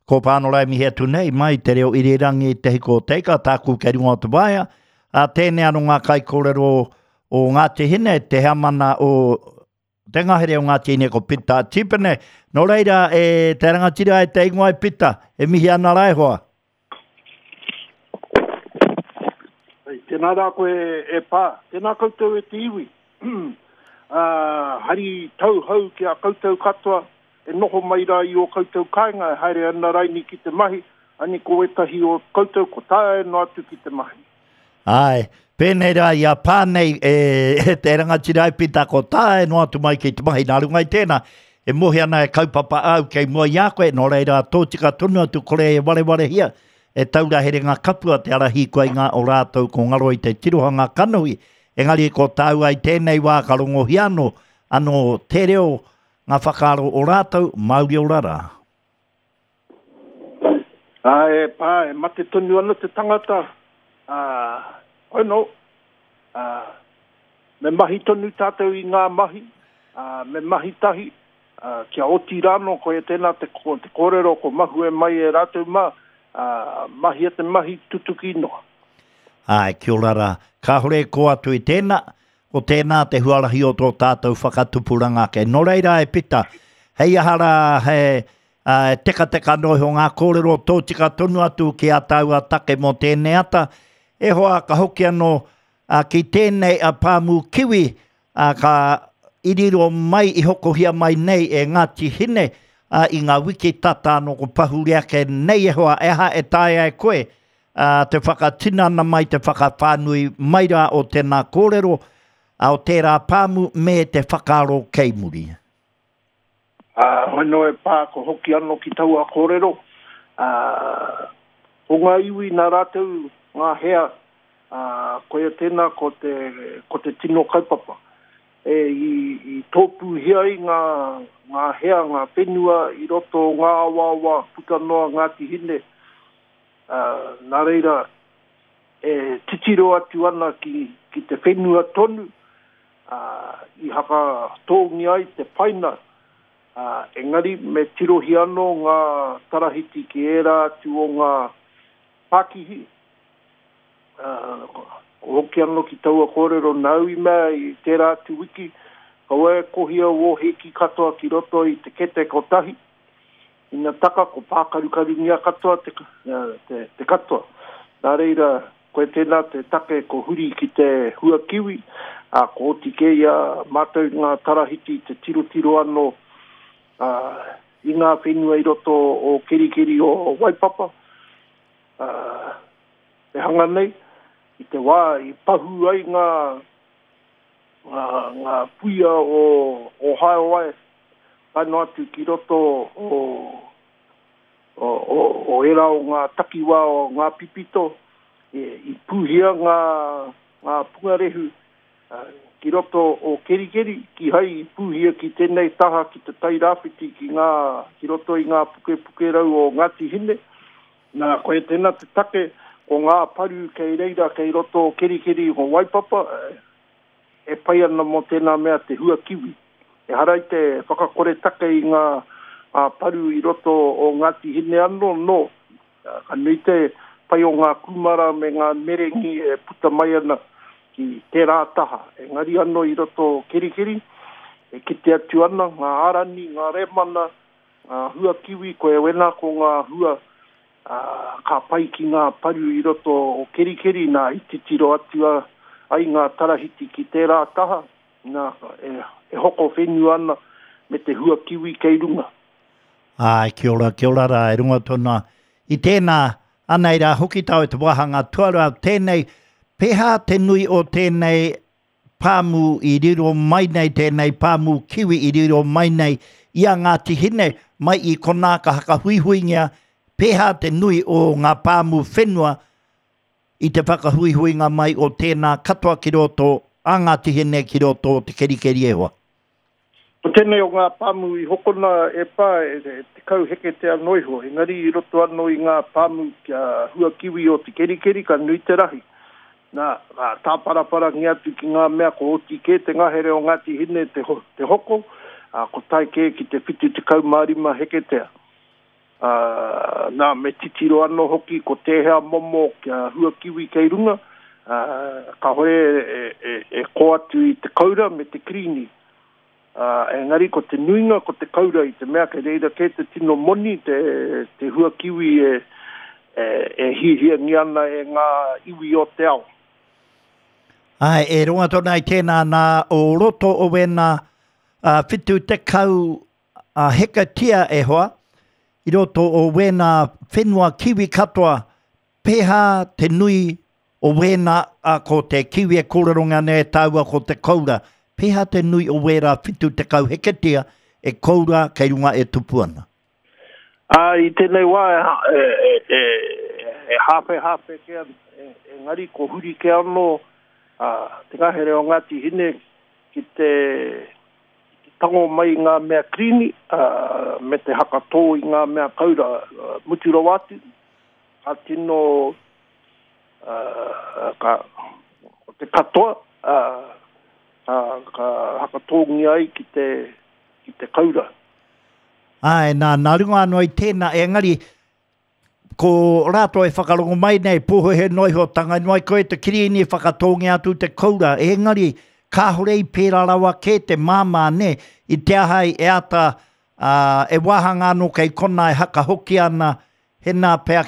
ko pānorai mi hea tunei mai te reo irirangi te hiko teika tāku ke runga o te waia. Tēnei anu ngā kai kōrero o Ngāti Hine, te hea mana o te ngahere o Ngāti Hine ko Pita Tipene. Nō reira te rangatira te ingoa Pita, mihi ana rai hoa. Tēnā rā koe pā, tēnā koutou te iwi. Hari tau hau ki a koutou katoa, noho mai rā i o koutou kāinga, haere ana raini ki te mahi, ani ko etahi o koutou ko tāe no atu ki te mahi. Ai, pēnei rā i a pānei te rangatira Pita ko tāe no atu mai ki te mahi, nā rungai tēnā, mohi ana kaupapa au kei mua i a koe, nō reira tōtika tonu atu kore ware hia, taura here ngā kapua te arahi koe ngā o rātou ko ngaro i te tirohanga kanui. Engari ko tau ai tēnei wā ka rongohi ano te reo ngā whakaro o rātou mauri o rara. Pā, mate tonu ana te tangata. Me mahi tonu tātou i ngā mahi, me mahi tahi, kia oti rāno koe tēnā te kōrero ko mahu e mai e rātou mahi te mahi tutuki noa. Ai, kia ora. Ka hore ko atu i tēnā, o tēnā te huarahi o tō tātou whakatupuranga ke. Nō reira Pita, hei ahara teka noi ho ngā kōrero tōtika tonu atu ki a tau a take mo tēnei ata. E hoa ka hoki anō ki tēnei a pāmu kiwi, ka iriro mai i hokohia mai nei e Ngāti Hine, i ngā wiki tata no ko pahureake nei e hoa eha e tae ai koe te whakatinana mai te whakawhanui mai rā o tēnā kōrero o tērā pāmu me te whakaro keimuri. Hoino e pā ko hoki anō ki taua kōrero. O ngā iwi nā rātou ngā hea koe tēnā ko te tino kaupapa. I tōpu hiai ngā hea, ngā whenua, i roto ngā awawa, puta noa Ngāti Hine. Nā reira, titiro atu ana ki te whenua tonu, i haka tōngi ai te paina. Engari, me tirohi anō ngā tarahiti ki era atu o ngā Pākihi. Hoki anō ki taua kōrero nau i mea i tērā atu wiki, kaua kohia o heki katoa ki roto i te kete kotahi. Ina taka ko pākarukaru nia katoa te katoa. Nā reira, koe tēnā te take ko huri ki te hua kiwi, ko oti ke ia mātou ngā tarahiti te tiro anō i ngā whenua i roto o kerikeri o Waipapa. Te hanga nei, i te wā, i pahu ai ngā puia o haewae, kano atu ki roto o era o ngā takiwa o ngā pipito, i puhia ngā pungarehu, ki roto o kerikeri, ki hai i puhia ki tēnei taha ki te tairāwhiti ki roto i ngā puke rau o Ngāti Hine. Nā koe tēnā te take o ngā paru kei reira kei roto o kerikeri o Waipapa, e pai ana mo tēnā mea te hua kiwi. E harai te whakakore take i ngā paru i roto o Ngāti Hine anō, no. Ka nui te pai o ngā kumara me ngā merengi e puta mai ana ki tērā taha. E ngari anō i roto o kerikeri, e kite atu ana ngā arani, ngā remana, ngā hua kiwi, koe wena ko ngā hua ka pai ki ngā paru i roto o kerikeri, nā i titiro atu ai ngā tarahiti ki tērā taha, nā e hoko whenua ana me te hua kiwi kei runga. Ai, kia ora rā, e runga tōna. I tēnā, ana i rā hoki tau e te wahanga tuara, tēnei, peha te nui o tēnei pāmu i riro mai nei, tēnei pāmu kiwi i riro mai nei, ia Ngāti Hine, mai i kona ka haka huihuingia, peha te nui o ngā pāmu whenua, i te whakahuihuinga mai o tēnā katoa ki roto, a Ngāti Hine ki roto te kerikeri e hoa. O tēnei o ngā pāmu i hokona e pā, te kau heke te anoiho, engari i roto anō i ngā pāmu kia hua kiwi o te kerikeri ka nui te rahi. Nā tāparapara ngi atu ki ngā mea ko oti ke te ngahere o Ngāti Hine te hoko, ko tai ke ki te whitu te kau marima heketea. nā me titiro ano hoki ko te hea momo kia hua kiwi kei runga, ka hore e ko atu i te kaura me te krini. Engari ko te nuinga ko te kaura i te mea kei reira ke te tino moni te hua kiwi hihia ni ana e ngā iwi o te ao. Ai, e runga tona i tēnā nā o roto o wena whitu te kau heka tia e hoa, i roto o wena whenua kiwi katoa, peha te nui o wena ko te kiwi e kōrerunga ne taua ko te kaura, peha te nui o wera whitu te kau heka tia e kaura kei runga e tupuana. I tēnei wā e hawhe kia ngari ko huri ke ano te ngahere o Ngāti Hine ki te tango mai ngā mea krini me te hakatō i ngā mea kaura mutiro wātu ka tino te katoa ka hakatō ngi ai ki te kaura. Ai, nā runga anō i tēnā e ngari ko rātou e whakarongo mai nei poho he noiho tanga noi koe te kirini whakatongi atu te kaura e ngari ka horei pēra rawa ke te māmā ne i te ahai e ata e wahanga anō kei kona e haka hoki ana he nā pēr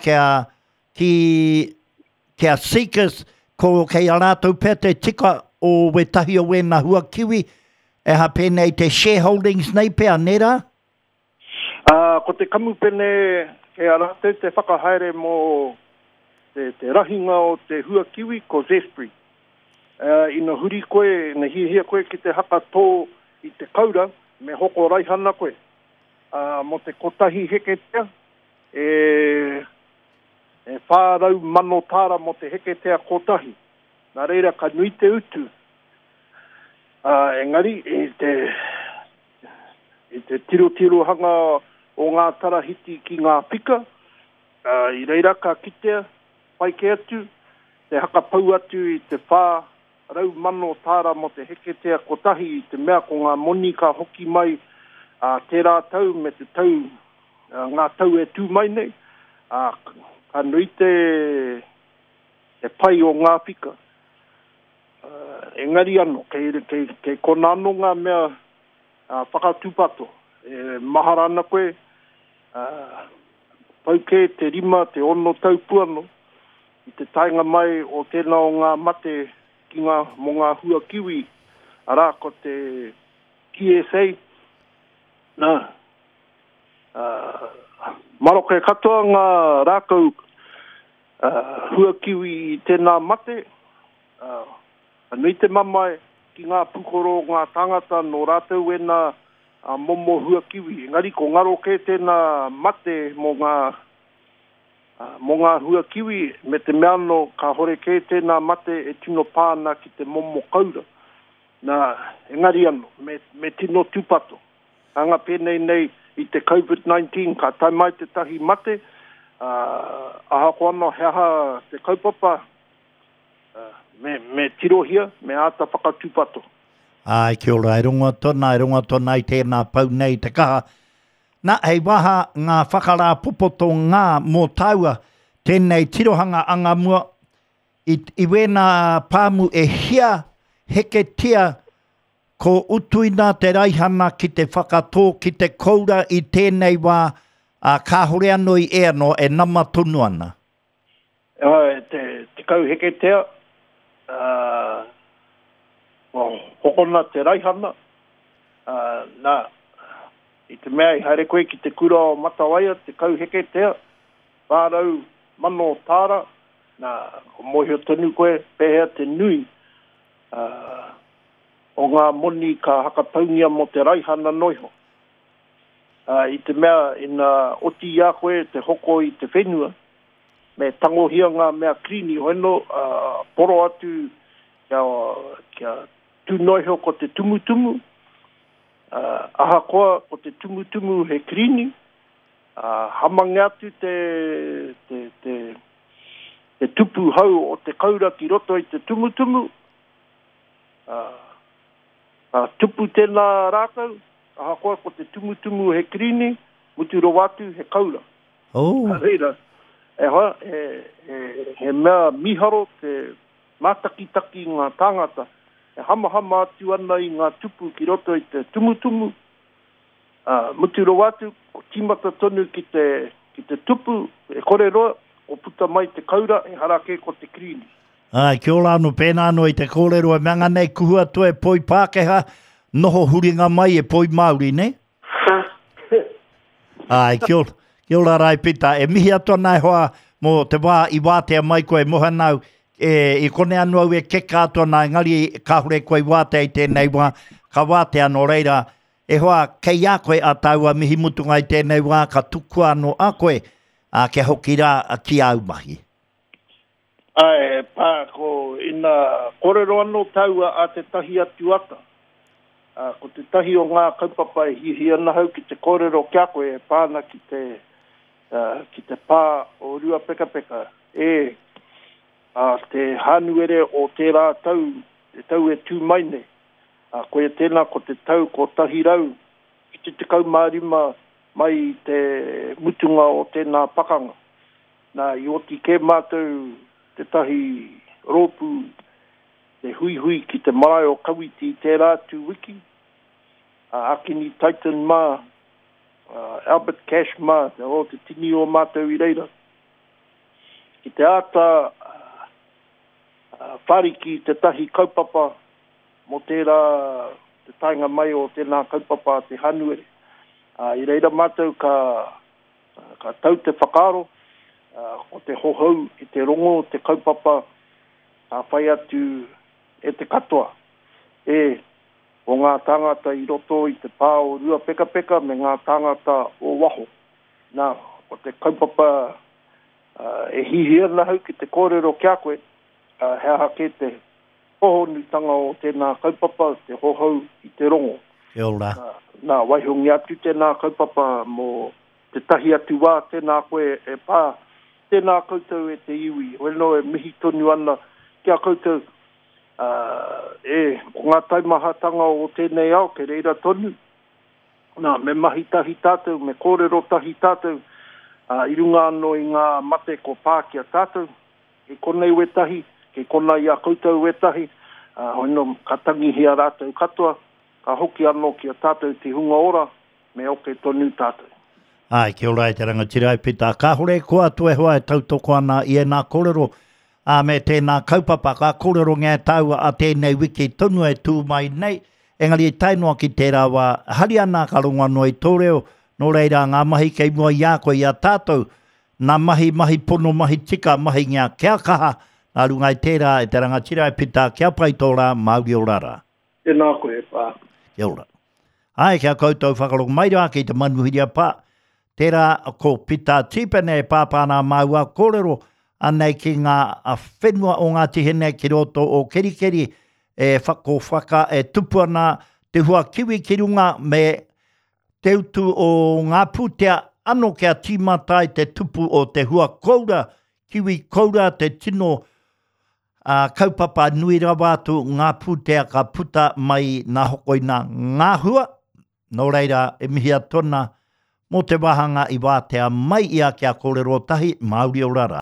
kia seekers ko kei a rātou pēr te tika o wetahi o wena hua kiwi e ha pēnei te shareholdings nei pēr nera? Ko te kamu pene ke ara te whakahaere mō te rahinga o te hua kiwi ko Zespri. Ina huri koe, ina hihia koe ki te haka tō i te kaura, me hoko raihana koe. Mo te kotahi heketea, e whārau mano tāra mo te heketea kotahi. Nā reira ka nui te utu. Engari, i te tiro hanga o ngā tarahiti ki ngā pika, i reira ka kitea, pai ke atu, te hakapau atu i te whā, rau mano tāra mo te heketea kotahi i te mea ko ngā moni ka hoki mai tērā tau me te tau, ngā tau e tū mai nei, ka nui te pai o ngā pika. Engari anō, kei kona anō ngā mea whakatūpato. Maharana koe, pauke te rima, te ono tau puano, i te tainga mai o tēnā o ngā mate ki mō ngā hua kiwi, arā ko te KSA, Maroke katoa ngā rākau hua kiwi i tēnā mate, nui te mamai ki ngā pukoro, ngā tangata no rātau wena momo hua kiwi. Ngari ko ngaro ke tēnā mate mō ngā hua kiwi, me te meano ka hore ke tēnā mate e tino pāna ki te momo kaura. Nā, engari anō, me tino tūpato. Anga pēnei nei i te COVID-19, ka taimai te tahi mate, aha ko anō heaha te kaupapa, me tirohia, me ata whakatūpato. Ai, kia ora, e runga tona i tēnā pau nei te kaha. Nā, hei waha ngā whakarā popoto ngā mō taua, tēnei tirohanga anga mua, i wena pāmu e hia heke tia ko utuina te raihana ki te whakatō ki te koura i tēnei wā ka hore anō i e anō e nama tonu ana. Te kau heke tea, hokona te raihana, i te mea i haere koe ki te kura o Matawaia, te kau heke tea, whārau mano tāra, ko mohio tonu koe, pēhea te nui, o ngā moni ka hakapaungia mo te raihana noiho. I te mea ina oti ia koe te hoko i te whenua, me tangohia ngā mea krini hoeno, poro atu kia tūnoiho ko te tumutumu, aha koa ko te tumutumu he krini, hamangi atu te tupu hau o te kaura ki roto i te tumutumu, tupu tēnā rākau, aha koa ko te tumutumu he krini, muturo watu he kaura. Oh. Reira, he mea miharo te mātaki-taki ngā tāngata. E hama atu ana i ngā tupu ki roto i te tumutumu. Muturo atu, ko timata tonu ki te tupu, e kore roa, o puta mai te kaura, e harake ko te krini. Kia ora anu pēnā no i te kōrero e meanga nei kuhua tu e poi Pākehā, noho huringa mai e poi Māori, ne? Kia ora rai pita, e mihi atua nai hoa mo te wā i wātea mai koe moha nau, i kone anu au e keka atua nai ngari ka hure koe wātea i tēnei wā, ka wātea no reira, e hoa kei a koe a taua mihi mutunga i tēnei wā, ka tuku anō a koe, ke hoki rā ki au mahi. Pā ko ina korero anō taua a te tahi atu ata. Ko te tahi o ngā kaupapa e hihi ana hau ki te kōrero kia koe e pāna ki te pā o rua peka peka. Te hanuere o tērā tau, te tau e tū maine. Koe tēnā ko te tau ko tahi rau, ki te tekau mārima mai te mutunga o tēnā pakanga. Nā i oti ke mātou te tahi rōpu, te hui ki te marae o kawiti tērā tū wiki. Akini Titan mā, Albert Cash mā, o te tini o mātou i reira. Ki te ata whariki te tahi kaupapa mo tērā te tainga mai o tēnā kaupapa te hanuere. I reira mātou ka tau te whakaro, o te hohau i te rongo, te kaupapa, ka whai atu e te katoa. O ngā tāngata i roto i te pā o rua peka peka me ngā tāngata o waho. Nā, o te kaupapa e hihi ana hau ki te kōrero kia koe, hea hake te hohonutanga o tēnā kaupapa, te hohau i te rongo. Kia ora. Nā, waihongi atu tēnā kaupapa mo te tahi atu wā tēnā koe e pā, tēnā koutou e te iwi. Oe no e mihi tonu ana kia koutou. O ngā taimahatanga o tēnei au, ke reira tonu. Nā, me mahi tahi tātou, me kōrero tahi tātou, i runga anō i ngā mate ko Pākia tātou, ke konei wetahi, ke konei a koutou wetahi, hoino ka tangi hea rātou katoa, ka hoki anō ki a tātou te hunga ora, me oke tonu tātou. Kia ora e te rangatirai pita, ka hore koa tue hoa e tautoko ana i e nā kōrero, me tēnā kaupapa, ka kōrero ngā taua a tēnei wiki tonu e tū mai nei, engari e tainoa ki tērā wā, hari ana ka runga no i tōreo, no reira ngā mahi kei mua i a koe i a tātou, nā mahi pono, mahi tika, mahi ngā kia kaha, nā runga i tērā e te rangatirai pita, kia pai tōra, Māori o rara. Tēnā koe, pā. Kia ora. Kia koutou whakarong maira ki te manuhiria pā, tērā ko pita tipene e pāpāna maua kōrero, anei ki ngā whenua o ngā tihene ki roto o kerikeri e whaka e tupuana te hua kiwi ki runga me te utu o ngā pūtea ano kia tīmatai te tupu o te hua koura, kiwi koura te tino kaupapa nui rawātu ngā pūtea ka puta mai nā hokoina ngā hua. Nō reira e mihia tona mo te wahanga i wātea mai ia kia kōrero tahi Māori o rara.